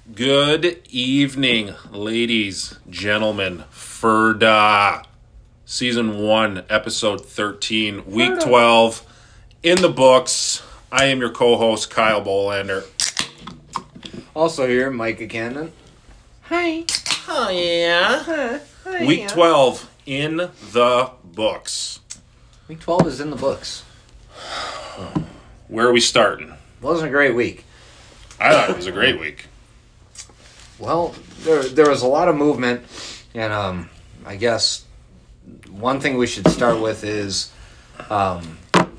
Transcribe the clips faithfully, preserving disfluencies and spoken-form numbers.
Good evening, ladies, gentlemen. Ferda, season one, episode thirteen, week twelve, in the books. I am your co-host, Kyle Bolander. Also here, Micah Cannon. Hi. Oh, yeah. Huh. Hi. Week twelve, in the books. Week twelve is in the books. Where are we starting? Wasn't a great week. I thought it was a great week. Well, there there was a lot of movement, and um, I guess one thing we should start with is um,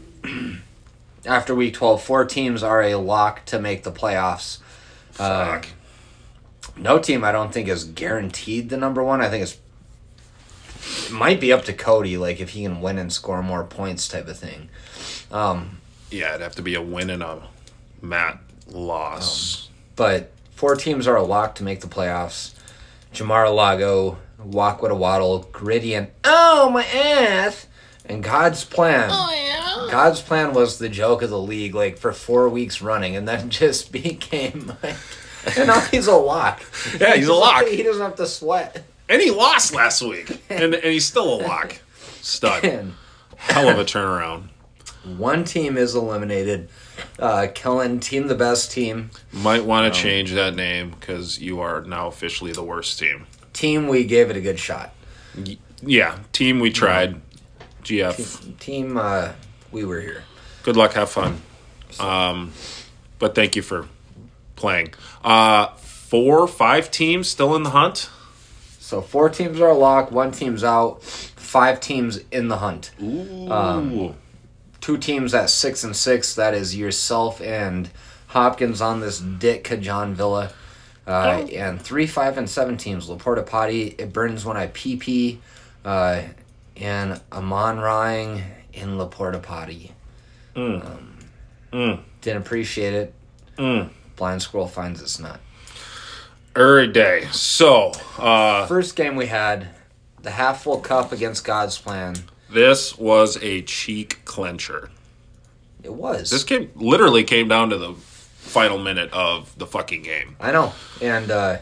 after week twelve, four teams are a lock to make the playoffs. Uh, Fuck. no team, I don't think, is guaranteed the number one. I think it's it might be up to Cody, like if he can win and score more points, type of thing. Um, Yeah, it'd have to be a win and a Matt loss. But four teams are a lock to make the playoffs. Jamar Lago, Wakwita Waddle, Gritty, and oh, my ass! And God's Plan. Oh, yeah. God's Plan was the joke of the league, like, for four weeks running, and then just became, like... And now he's a lock. Yeah, he's a lock. He doesn't have to sweat. And he lost last week. And, and he's still a lock. Stud. And Hell of a turnaround. one team is eliminated. Uh, Kellen, team the best team. Might want to change that name because you are now officially the worst team. Team, we gave it a good shot. Y- Yeah, team we tried. G F. Team, uh, we were here. Good luck, have fun. Um, but thank you for playing. Uh, four, five teams still in the hunt? So four teams are a lock, one team's out, five teams in the hunt. Ooh. Um, Two teams at six and six. That is yourself and Hopkins on this Dick Kajan Villa. Uh, Oh. And three, five, and seven teams. Laporta Potty, It Burns When I Pee Pee, uh, and Amon Rying in Laporta Potty. Mm. Um, Mm. Didn't appreciate it. Mm. Blind squirrel finds its nut. Every day. So, uh, First game we had, the half full cup against God's Plan. this was a cheek clencher. It was. This came literally came down to the final minute of the fucking game. I know. And uh,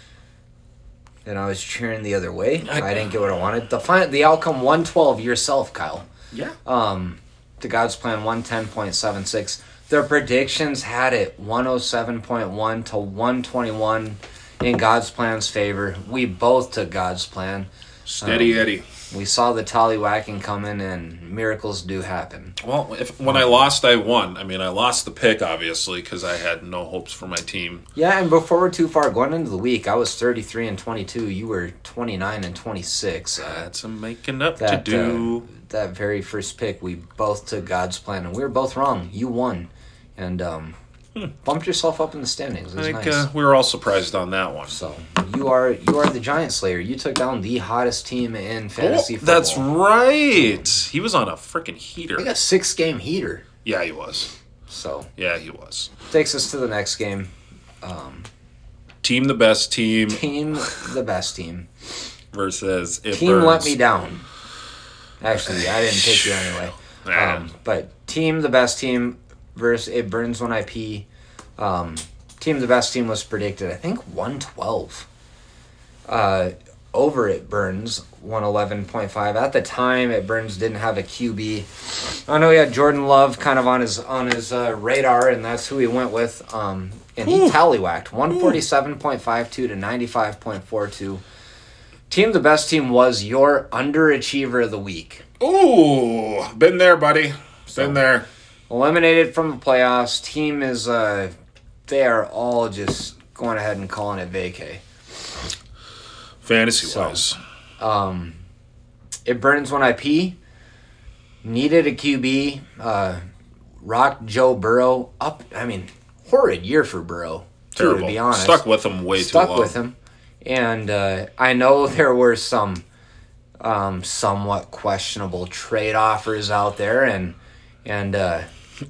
and I was cheering the other way. I, I- didn't get what I wanted. The fin- the outcome one twelve yourself, Kyle. Yeah. Um, to God's Plan one ten point seven six. Their predictions had it one oh seven point one to one twenty-one in God's Plan's favor. We both took God's Plan. Steady Um, Eddie. We saw the tallywhacking coming, and miracles do happen. Well, if when I lost, I won. I mean, I lost the pick, obviously, because I had no hopes for my team. Yeah, and before we're too far, going into the week, I was thirty-three and twenty-two. You were twenty-nine and twenty-six. Uh, That's some making up that, to do. Uh, that very first pick, we both took God's Plan, and we were both wrong. You won, and um, Hmm. bumped yourself up in the standings. It I was think nice. uh, we were all surprised on that one. So you are you are the Giant Slayer. You took down the hottest team in fantasy Oh, football. that's right. He was on a freaking heater. Like a six game heater. Yeah, he was. So Yeah, he was. takes us to the next game. Um, Team the best team team the best team. versus it Team burns. let me down. Actually, I didn't pick you anyway. Man. Um, but team the best team versus It Burns When I Pee. Um, team the best team was predicted, I think, one twelve. Uh, over It Burns, one eleven point five. At the time, It Burns didn't have a Q B. I know he had Jordan Love kind of on his on his uh, radar, and that's who he went with. Um, and he Ooh. tallywhacked one forty-seven point five two to ninety-five point four two. Team the best team was your underachiever of the week. Ooh, been there, buddy. Been there. Eliminated from the playoffs. Team is, uh, they are all just going ahead and calling it vacay. Fantasy So- wise. Um, It Burns When I Pee. Needed a Q B. Uh, rocked Joe Burrow up. I mean, horrid year for Burrow, too, Terrible. to be honest. Stuck with him way Stuck too long. with him. And uh, I know there were some um, somewhat questionable trade offers out there, and and uh,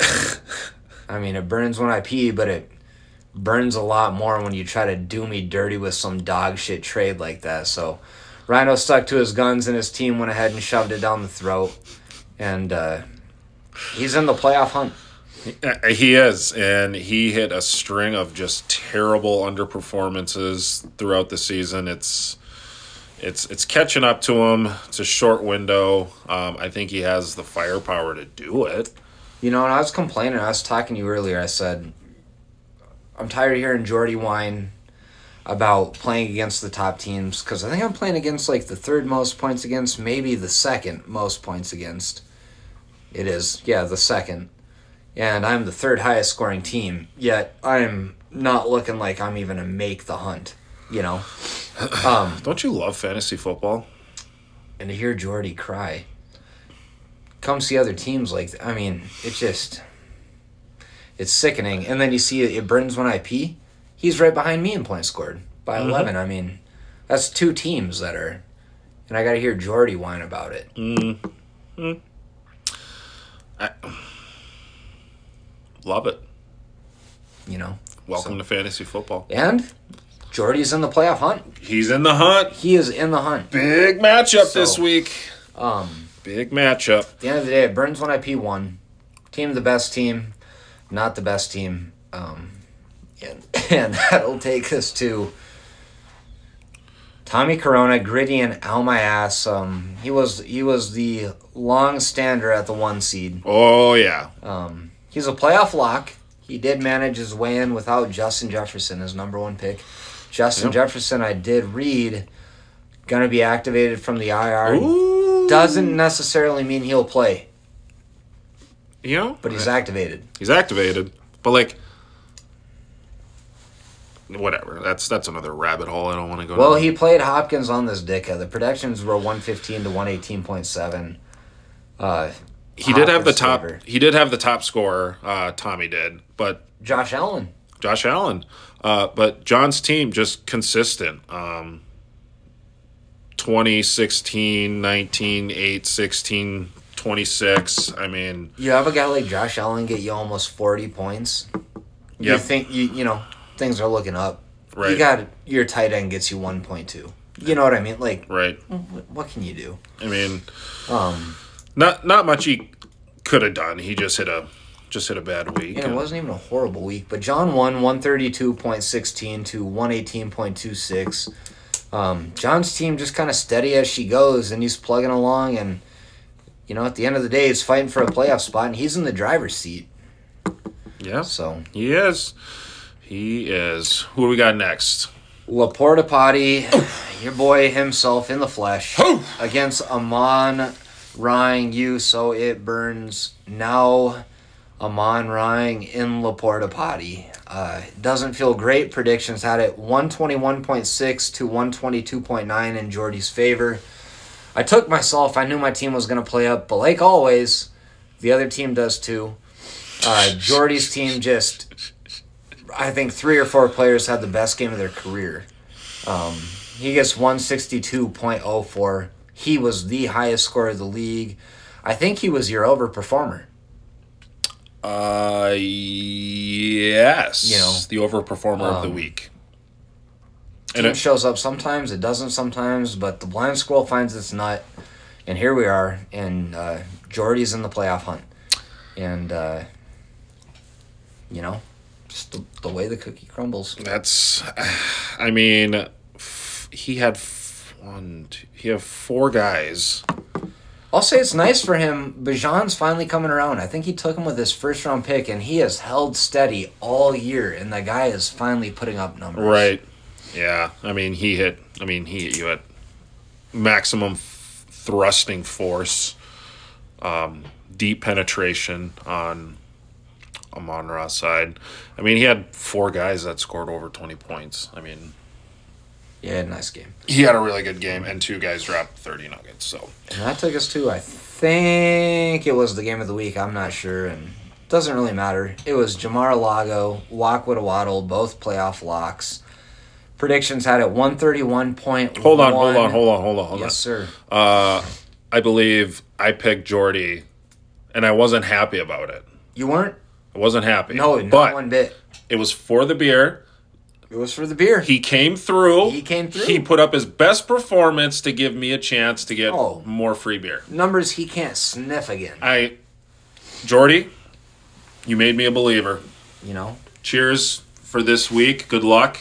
I mean, it burns when I pee, but it burns a lot more when you try to do me dirty with some dog shit trade like that. So Rhino stuck to his guns, and his team went ahead and shoved it down the throat, and uh, he's in the playoff hunt. Uh, He is, and he hit a string of just terrible underperformances throughout the season. It's it's it's catching up to him. It's a short window. Um, I think he has the firepower to do it. You know, and I was complaining. I was talking to you earlier. I said, I'm tired of hearing Jordy whine about playing against the top teams because I think I'm playing against like the third most points against, maybe the second most points against. It is, yeah, the second. And I'm the third highest scoring team, yet I'm not looking like I'm even to make the hunt, you know? Um, Don't you love fantasy football? and to hear Jordy cry, come see other teams like, I mean, it's just, it's sickening. And then you see it, it Burns when I pee, he's right behind me in points scored by Mhm. eleven. I mean, that's two teams that are, and I got to hear Jordy whine about it. Mm. Mm. I love it. You know? Welcome So- to fantasy football. And Jordy's in the playoff hunt. He's in the hunt. He is in the hunt. Big matchup So- this week. Um, Big matchup. At the end of the day, it Burns when I P won. Team the best team, not the best team. Um, and, and that'll take us to Tommy Corona, gritty and out my ass. Um, he was he was the long stander at the one seed. Oh yeah. Um, he's a playoff lock. He did manage his way in without Justin Jefferson, his number one pick. Justin Yep. Jefferson, I did read, gonna be activated from the I R. Ooh. Doesn't necessarily mean he'll play, You know, but he's activated. he's activated. But like, whatever. That's that's another rabbit hole. I don't want to go. Well, down. he played Hopkins on this dickhead. The predictions were one fifteen to one eighteen point seven. Uh, he did have the Hopkins' top. favor. He did have the top scorer. Uh, Tommy did, but Josh Allen. Josh Allen. Uh, but John's team just consistent. Um, twenty, sixteen, nineteen, eight, sixteen, twenty-six. I mean, You have a guy like Josh Allen get you almost forty points. You Yep. think you you know things are looking up. Right. You got your tight end gets you one point two. You know what I mean? Like, right. wh- what can you do? I mean, Um, not not much he could have done. He just hit a just hit a bad week. and it And- wasn't even a horrible week. But John won one thirty two point sixteen to one eighteen point two six. Um, John's team just kind of steady as she goes, and he's plugging along. And you know, at the end of the day, he's fighting for a playoff spot, and he's in the driver's seat. yeah, So he is. He is. Who do we got next? Laporta Potty, your boy himself in the flesh, Who? against Amon Rying you, so it burns. Now Amon Rying in Laporta Potty. Uh, doesn't feel great. Predictions had it one twenty-one point six to one twenty-two point nine in Jordy's favor. I took myself. I knew my team was going to play up, but like always, the other team does too. Uh, Jordy's team just, I think three or four players had the best game of their career. Um, he gets one sixty-two point oh four. He was the highest scorer of the league. I think he was your overperformer. Uh, yes. You know, the overperformer of the um, week. Team And it, shows up sometimes, it doesn't sometimes, but the blind squirrel finds its nut, and here we are, and uh, Jordy's in the playoff hunt. And, uh, you know, just the, the way the cookie crumbles. that's, I mean, f- he had f- one, two, he had four guys. I'll say it's nice for him. Bajan's finally coming around. I think he took him with his first round pick, and he has held steady all year, and the guy is finally putting up numbers. Right. Yeah. I mean, he hit. I mean, he hit you at maximum f- thrusting force, um, deep penetration on Amon Ra's side. I mean, he had four guys that scored over twenty points. I mean, Yeah, nice game. he had a really good game, and two guys dropped thirty nuggets. So And that took us to, I think it was the game of the week. I'm not sure, and it doesn't really matter. It was Jamar Lago, Lockwood Waddle, both playoff locks. Predictions had it one thirty-one point one. hold on, hold on, hold on, hold on, hold Yes, sir. on. Uh, I believe I picked Jordy, and I wasn't happy about it. You weren't? I wasn't happy. No, not but one bit. it was for the beer. It was for the beer. He came through. He came through. He put up his best performance to give me a chance to get Oh. more free beer. Numbers he can't sniff again. I, Jordy, You made me a believer. You know. Cheers for this week. Good luck.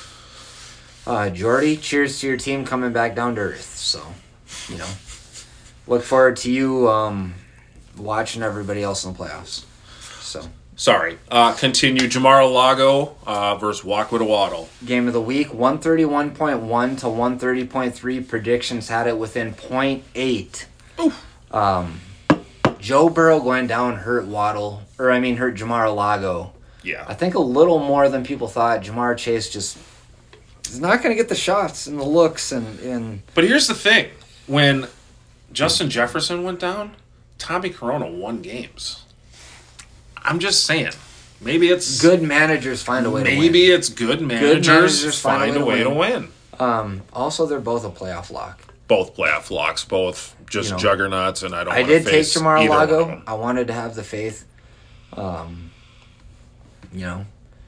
Uh, Jordy, cheers to your team coming back down to earth. So, you know, look forward to you um, watching everybody else in the playoffs. So, Sorry. Uh, continue. Jamar Lago uh, versus Wackwood game of the week, one thirty-one point one to one thirty point three. Predictions had it within point eight. Um, Joe Burrow going down hurt Waddle, or I mean hurt Jamar Lago. Yeah. I think a little more than people thought. Jamar Chase just is not going to get the shots and the looks and, and But here's the thing. When Justin Jefferson went down, Tommy Corona won games. I'm just saying. Maybe it's... good managers find a way to win. Maybe it's good managers, managers find, a way, to, win. Um, also, they're both a playoff lock. Both playoff locks, both just You know, juggernauts, and I don't I want to did take face Jamar either one of Lago. them. I wanted to have the faith. Um, you know,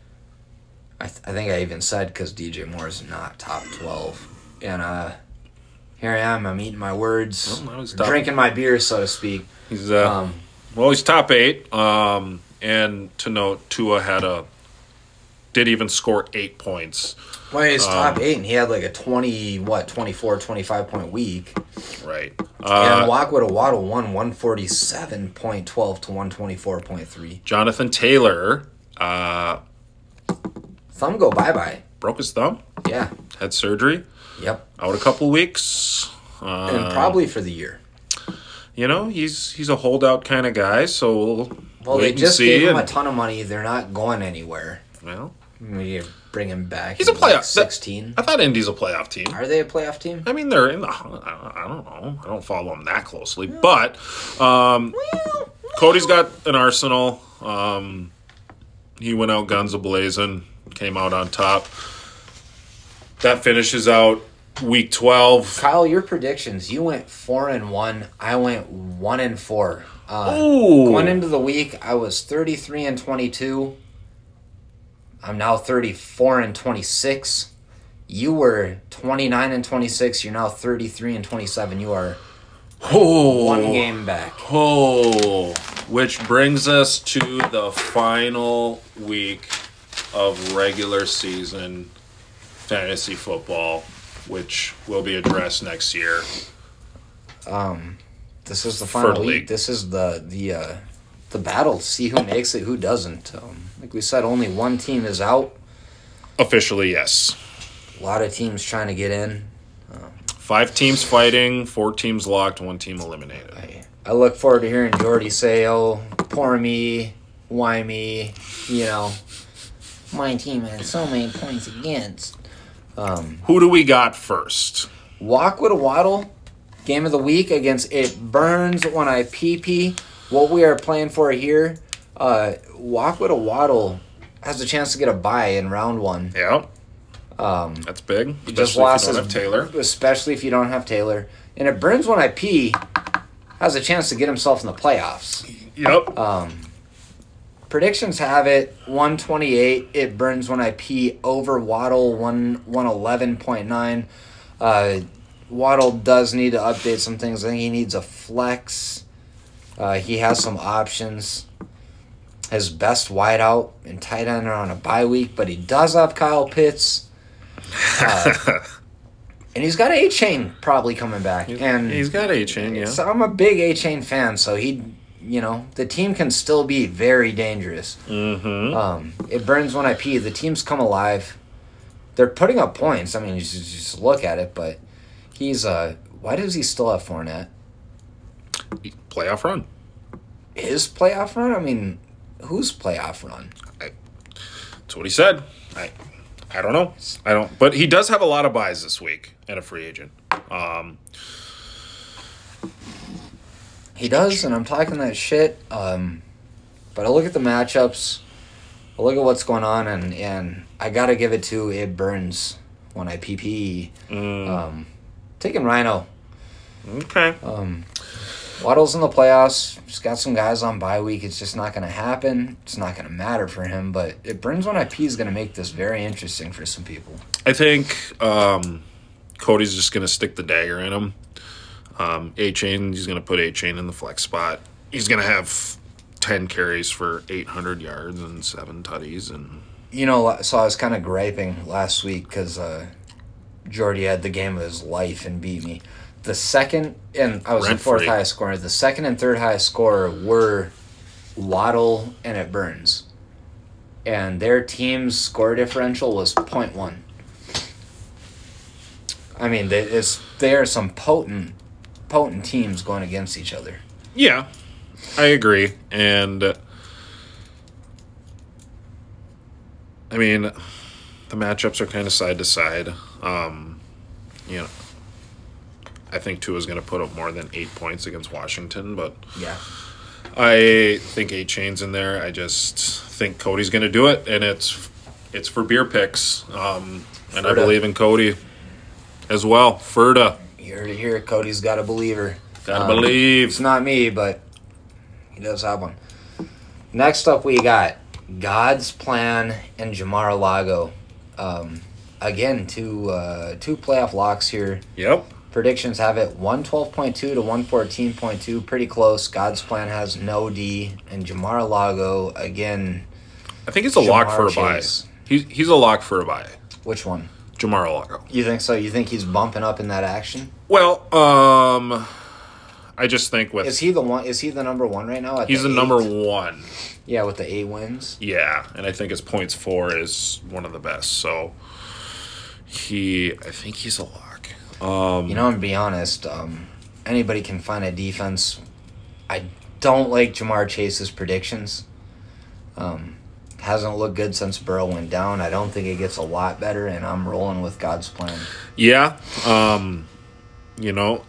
I th- I think I even said because D J Moore is not top twelve, and uh, here I am. I'm eating my words, Well, that was top- drinking my beer, so to speak. He's uh, Um, well, he's top eight. Um, and to note, Tua had a did even score eight points. well, he's Um, top eight, and he had like a twenty, what, twenty-four, twenty-five point week. Right. and Uh, Lockwood Waddle won one forty-seven point one two to one twenty-four point three. Jonathan Taylor uh, Thumb go bye bye. broke his thumb, Yeah. had surgery, Yep. out a couple weeks. Uh, And probably for the year. you know, he's he's a holdout kind of guy, so we'll Well, wait they and just see. gave him a and- ton of money. They're not going anywhere. well, We bring him back. He's a He's like playoff- sixteen. I thought Indy's a playoff team. Are they a playoff team? I mean, they're in the. I don't know. I don't follow them that closely, but um, Cody's got an arsenal. Um, he went out guns a blazing, came out on top. That finishes out week twelve. Kyle, your predictions. You went four and one. I went one and four. Uh, Ooh, Going into the week, I was thirty-three and twenty-two. I'm now thirty-four and twenty-six. You were twenty-nine and twenty-six. You're now thirty-three and twenty-seven. You are oh, one game back. Oh, which brings us to the final week of regular season fantasy football, which will be addressed next year. Um, this is the For final the week. league. This is the the uh, the battle. See who makes it, who doesn't. Um, like we said, only one team is out. Officially, yes. A lot of teams trying to get in. Five teams fighting, four teams locked, one team eliminated. I, I look forward to hearing Jordy say, "Oh, poor me, why me?" You know, my team has so many points against. Um, Who do we got first? Walk with a Waddle, game of the week against It Burns when I P P. What we are playing for here, uh, Walk with a Waddle has a chance to get a bye in round one. Yeah, Um, that's big. he just Especially lost if you don't his- have Taylor. especially if you don't have Taylor. And It Burns when I P has a chance to get himself in the playoffs. Yep. Um, predictions have it one twenty-eight. It Burns when I P over Waddle one one eleven point nine. Uh, Waddle does need to update some things. I think he needs a flex. Uh, he has some options. His best wideout and tight end are on a bye week, but he does have Kyle Pitts. Uh, and he's got A-Chain probably coming back. And He's got A-Chain, yeah. so I'm a big A-Chain fan, so he, you know, the team can still be very dangerous. Mm-hmm. Um, it burns when I pee. The team's come alive. They're putting up points. I mean, you just, just look at it, but he's, uh, why does he still have Fournette? Playoff run. His playoff run? I mean, whose playoff run? That's what he said. I, I don't know. I don't. But he does have a lot of buys this week and a free agent. Um, He does, and I'm talking that shit. Um, but I look at the matchups. I look at what's going on, and, and I got to give it to It Burns when I P P. mm, Um, taking Rhino. okay. Um, Waddle's in the playoffs. He's got some guys on bye week. It's just not going to happen. It's not going to matter for him. But It Burns when I P is going to make this very interesting for some people. I think um, Cody's just going to stick the dagger in him. Um, A-Chain, he's going to put A-Chain in the flex spot. He's going to have ten carries for eight hundred yards and seven tutties. And You know, so I was kind of griping last week because uh, Jordy had the game of his life and beat me. The second, and I was the fourth Rent-free. highest scorer. The second and third highest scorer were Waddle and at Burns. And their team's score differential was point one. I mean, they, it's, they are some potent, potent teams going against each other. yeah, I agree. And uh, I mean, the matchups are kind of side to side. Um, you know, I think Tua's going to put up more than eight points against Washington, but Yeah. I think A Chain's in there. I just think Cody's going to do it, and it's it's for beer picks. Um, and I Ferda. believe in Cody as well. Ferda, You heard it here. Cody's got a believer. gotta Um, believe. It's not me, but he does have one. Next up, we got God's Plan and Jamar Lago. Um, again, two uh, two playoff locks here. Yep. Predictions have it one twelve point two to one fourteen point two. Pretty close. God's Plan has no D. And Jamar Lago, again, I think he's a lock Jamar for a bye. Chase. He's he's a lock for a bye. which one? Jamar Lago. You think so? You think he's bumping up in that action? Well, um, I just think with Is he the one? Is he the number one right now? At he's the eight? number one. Yeah, with the eight wins. Yeah, and I think his points four is one of the best. So he, I think he's a lock. Um, You know, I'm gonna be honest. Um, anybody can find a defense. I don't like Jamar Chase's predictions. Um, hasn't looked good since Burrow went down. I don't think it gets a lot better, and I'm rolling with God's Plan. Yeah, um, you know,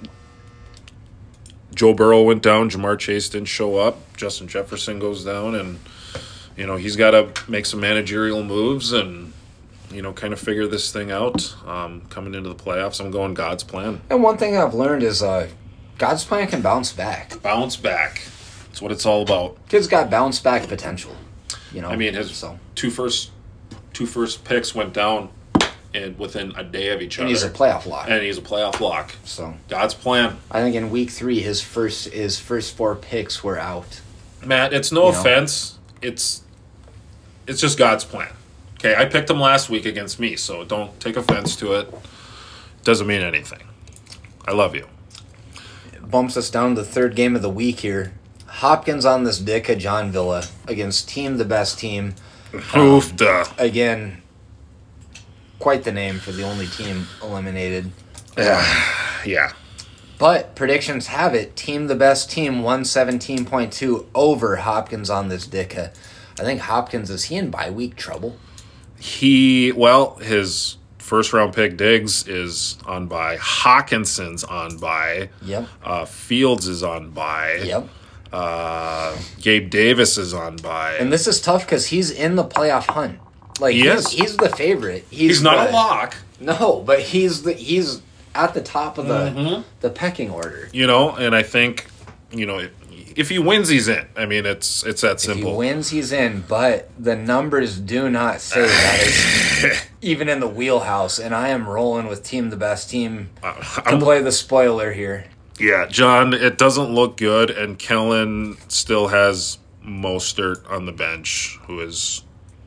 Joe Burrow went down. Jamar Chase didn't show up. Justin Jefferson goes down, and you know he's got to make some managerial moves and you know kind of figure this thing out. Um, coming into the playoffs, I'm going God's Plan. And one thing I've learned is uh, God's Plan can bounce back. Bounce back. That's what it's all about. Kid's got bounce back potential. You know, I mean, his so two first two first picks went down, and within a day of each and other. he's a playoff lock. and he's a playoff lock. So God's Plan. I think in week three, his first his first four picks were out. Matt, it's no You know? offense. It's it's just God's plan. Okay, I picked him last week against me, so don't take offense to it. Doesn't mean anything. I love you. It bumps us down to the third game of the week here. Hopkins on this dick of John Villa against team the best team. Oof, duh. Again, quite the name for the only team eliminated. Yeah. But predictions have it, team the best team, one seventeen point two over Hopkins on this dicka. I think Hopkins, is he in bye week trouble? He, well, his first round pick Diggs is on bye. Hawkinson's on bye. Yep. Uh, Fields is on bye. Yep. Uh, Gabe Davis is on bye. And this is tough because he's in the playoff hunt. Like He he's, is. he's the favorite. He's, He's not the- a lock. No, but he's the he's at the top of the Mhm. the pecking order. You know, and I think, you know, if, if he wins, he's in. I mean, it's it's that If he simple. wins, he's in. But the numbers do not say that is even in the wheelhouse. And I am rolling with team the best team Uh, to I'm- play the spoiler here. yeah, John, it doesn't look good, and Kellen still has Mostert on the bench, who has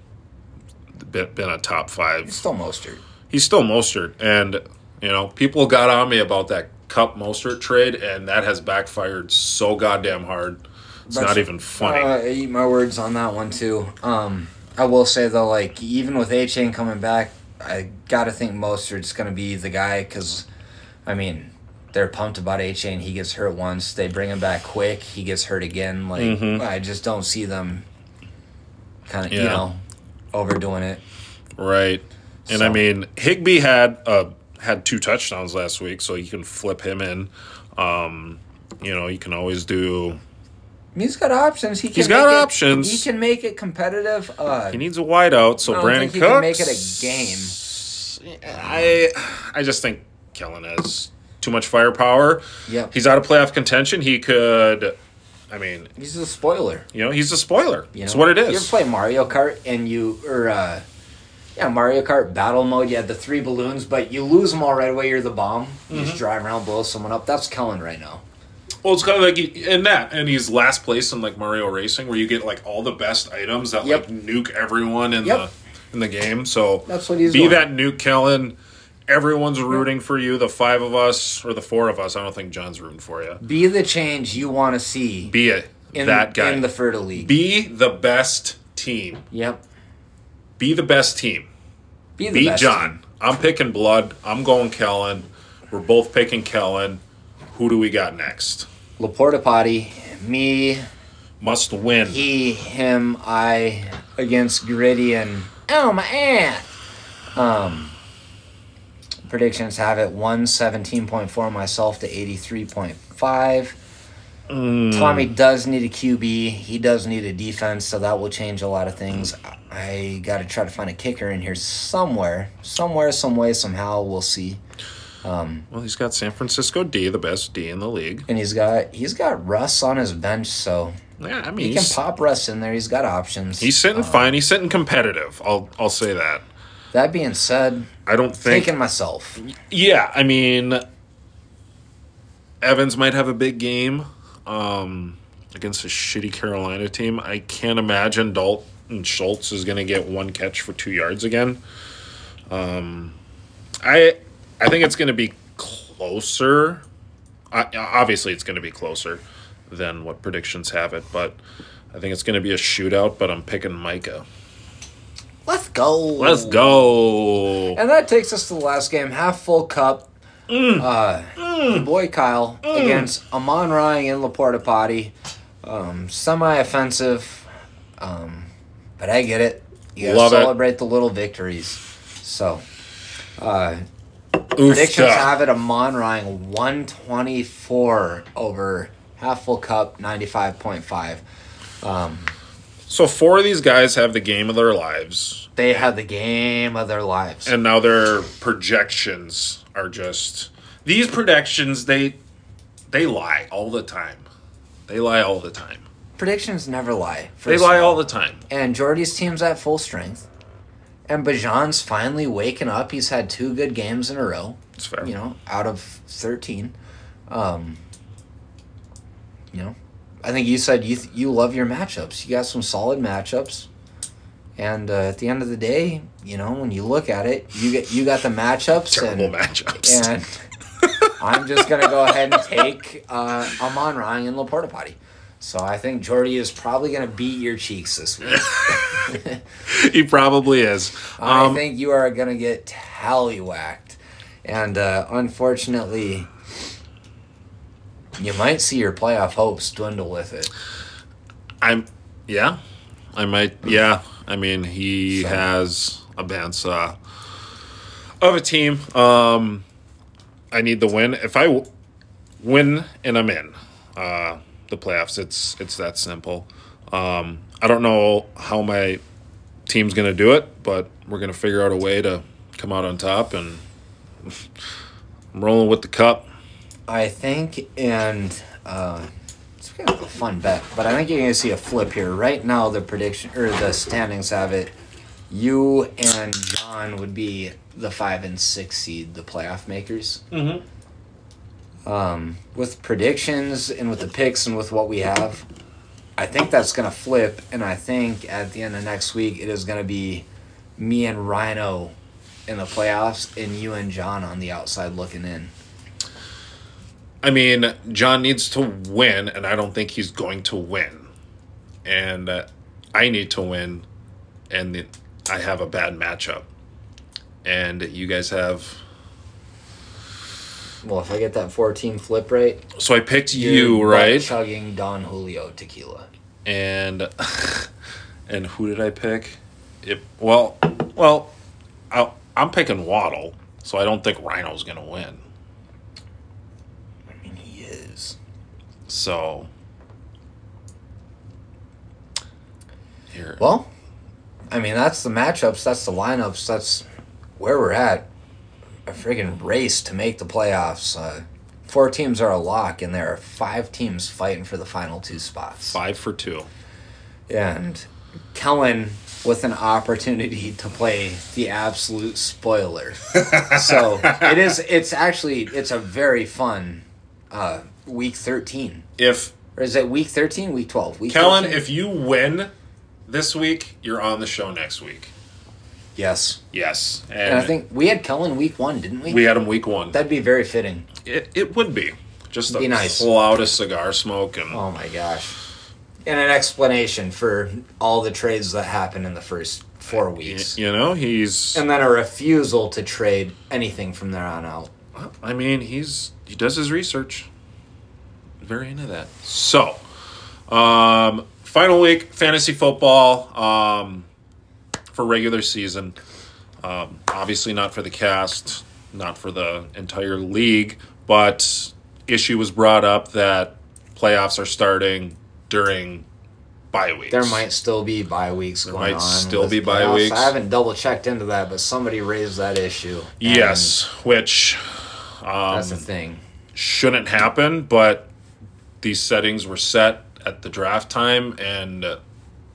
been, been a top It's five. still Mostert. He's still Mostert, and, you know, people got on me about that Cup Mostert trade, and that has backfired so goddamn hard. It's But- not even funny. Uh, I eat my words on that one too. Um, I will say though, like even with A Chain coming back, I gotta think Mostert's gonna be the guy because, I mean, they're pumped about A Chain. He gets hurt once, they bring him back quick. He gets hurt again. Like Mhm. I just don't see them kind of you Yeah. know overdoing it. Right. And So- I mean, Higbee had uh, had two touchdowns last week, so you can flip him in. Um, you know, you can always do. He's got options. He can He's got make it- options. he can make it competitive. Uh, He needs a wideout, so I don't Brandon think he can Cooks. make it a game. I I just think Kellen has too much firepower. Yep. He's out of playoff contention. He could. I mean, He's a spoiler. you know, he's a spoiler. You That's know? what it You ever is. play Mario Kart and you or uh, yeah Mario Kart battle mode? You had the three balloons, but you lose them all right away. You're the bomb. You Mm-hmm. just drive around, blow someone up. That's Kellen right now. Well, it's kind of like he- in that, and he's last place in like Mario Racing, where you get like all the best items that Yep. like nuke everyone in Yep. the in the game. So That's what he's be doing. that nuke Kellen. Everyone's rooting for you. The five of us or the four of us. I don't think John's rooting for you. Be the change you want to see Be it in, that guy. in the Ferda League. Be the best team. Yep. Be the best team. Be the Beat best John. team. I'm picking Blood. I'm going Kellen. We're both picking Kellen. Who do we got next? Laporta Potty, me, Must win. he, him, I against Gritty and oh my aunt. Um, predictions have it one seventeen point four myself to eighty-three point five. Mm. Tommy does need a Q B. He does need a defense, so that will change a lot of things. I got to try to find a kicker in here somewhere. Somewhere, some way, somehow. We'll see. Um, Well, he's got San Francisco D, the best D in the league. and he's got he's got Russ on his bench, so Yeah, I mean, he can he's, pop Russ in there. He's got options. he's sitting Um, fine. He's sitting competitive. I'll I'll say that. That being said, I don't think. taking myself. Yeah, I mean, Evans might have a big game um, against a shitty Carolina team. I can't imagine Dalton Schultz is going to get one catch for two yards again. Um, I I think it's going to be closer. I, obviously, it's going to be closer than what predictions have it, but I think it's going to be a shootout. But I'm picking Micah. Let's go. Let's go. And that takes us to the last game, half full cup. Mm. Uh, Mm. Boy Kyle Mm. against Amon Ryan in Laporta Potty. Um, semi-offensive, um, but I get it. You gotta Love it. celebrate the little victories. So, uh, Oofta. predictions have it Amon Ryan one twenty-four over half full cup ninety-five point five. Um, So four of these guys have the game of their lives, they had the game of their lives. and now their projections are just these predictions. They they lie all the time. They lie all the time. Predictions never lie. They first lie of all the time. And Jordy's team's at full strength. And Bajan's finally waking up. He's had two good games in a row. It's fair. You know, out of thirteen. Um, you know, I think you said you th- you love your matchups. You got some solid matchups. And uh, at the end of the day, you know, when you look at it, you get you got the matchups. Terrible and, matchups. And I'm just going to go ahead and take uh, Amon Ryan and Laporta Potty. So I think Jordy is probably going to beat your cheeks this week. He probably is. I Um, think you are going to get tallywhacked. And uh, unfortunately, you might see your playoff hopes dwindle with it. I'm. Yeah, I might. Yeah, I mean he So. has a Bansa of a team. Um, I need the win. If I w- win and I'm in uh, the playoffs, it's it's that simple. Um, I don't know how my team's gonna do it, but we're gonna figure out a way to come out on top, and I'm rolling with the cup. I think, and uh, it's kind of a fun bet, but I think you're going to see a flip here. Right now, the prediction or the standings have it. You and John would be the five and six seed, the playoff makers. Mm-hmm. Um, with predictions and with the picks and with what we have, I think that's going to flip. And I think at the end of next week, it is going to be me and Rhino in the playoffs and you and John on the outside looking in. I mean, John needs to win, and I don't think he's going to win. And uh, I need to win, and the, I have a bad matchup. And you guys have... Well, if I get that fourteen flip right, So I picked you're you, butt right? chugging Don Julio tequila. And and who did I pick? It, well, well, I, I'm picking Waddle, so I don't think Rhino's going to win. I mean, he is. So... Here. Well, I mean, that's the matchups, that's the lineups, that's where we're at. A friggin' race to make the playoffs. Uh, four teams are a lock, and there are five teams fighting for the final two spots. Five for two. And Kellen with an opportunity to play the absolute spoiler. So it is. It's actually it's a very fun uh, week thirteen. If Or is it week thirteen, week twelve? Week Kellen, thirteen? if you win this week, you're on the show next week. Yes. Yes, and, And I think we had Kellen week one, didn't we? we had him week one. That'd be very fitting. It it would be just a Be nice. cloud of cigar smoke and Oh my gosh. And an explanation for all the trades that happened in the first four weeks. you know he's. And then a refusal to trade anything from there on out. I mean he's he does his research. Very into that. So, um, final week fantasy football um, for regular season. Um, obviously not for the cast, not for the entire league, but issue was brought up that playoffs are starting during bye weeks. There might still be bye weeks There going might on. still with be bye playoffs. weeks. I haven't double checked into that, but somebody raised that issue. And Yes, which um, That's the thing. shouldn't happen, but these settings were set at the draft time, and uh,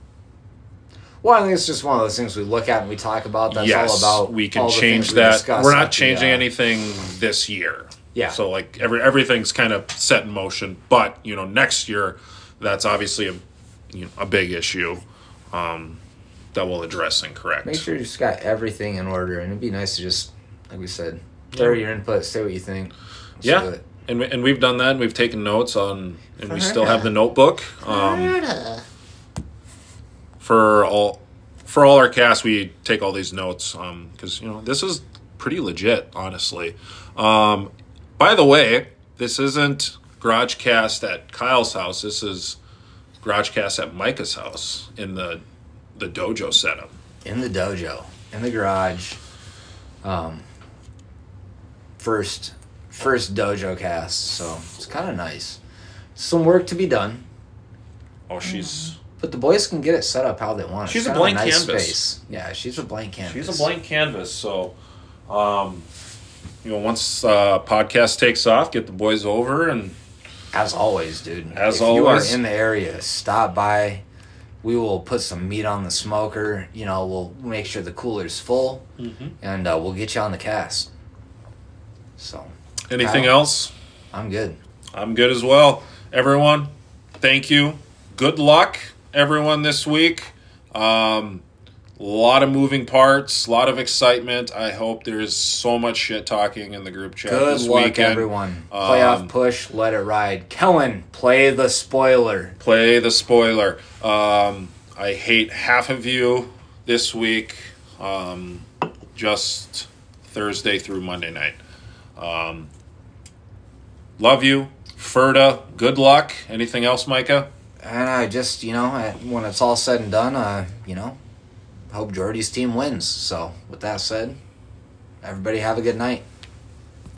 Well, I think it's just one of those things we look at and we talk about. That's yes, all about. we can all the change things we that. discuss We're at not the, changing uh, anything this year. Yeah. So like every everything's kind of set in motion, but you know next year, that's obviously a you know, a big issue um, that we'll address and correct. Make sure you just got everything in order, and it'd be nice to just, like we said, throw your input, say what you think. Let's do Yeah, it. and we, and we've done that. And we've taken notes on, and we still have the notebook. Um, Florida. for all for all our casts, we take all these notes because you know this is pretty legit, honestly. Um, by the way, this isn't GarageCast at Kyle's house. This is GarageCast at Micah's house in the the dojo setup. In the dojo, in the garage. Um, first, first dojo cast, so it's kind of nice. Some work to be done, Oh, she's but the boys can get it set up how they want. She's It's a kinda blank nice canvas. Space. Yeah, she's a blank canvas. she's a blank canvas. So, um, you know, once uh, podcast takes off, get the boys over and. As always, dude. As if always. you are in the area, stop by. We will put some meat on the smoker. You know, we'll make sure the cooler's full, Mhm. and uh, we'll get you on the cast. So, Anything Kyle? else? I'm good. I'm good as well. Everyone, thank you. Good luck, everyone, this week. Um, a lot of moving parts, a lot of excitement. I hope there's so much shit talking in the group chat Good this luck, weekend. everyone. Playoff Um, push, let it ride. Kellen, play the spoiler. Play the spoiler. Um, I hate half of you this week, um, just Thursday through Monday night. Um, love you. Ferda, good luck. Anything else, Micah? And I just, you know, I, when it's all said and done, uh, you know, hope Jordy's team wins. So, with that said, everybody have a good night.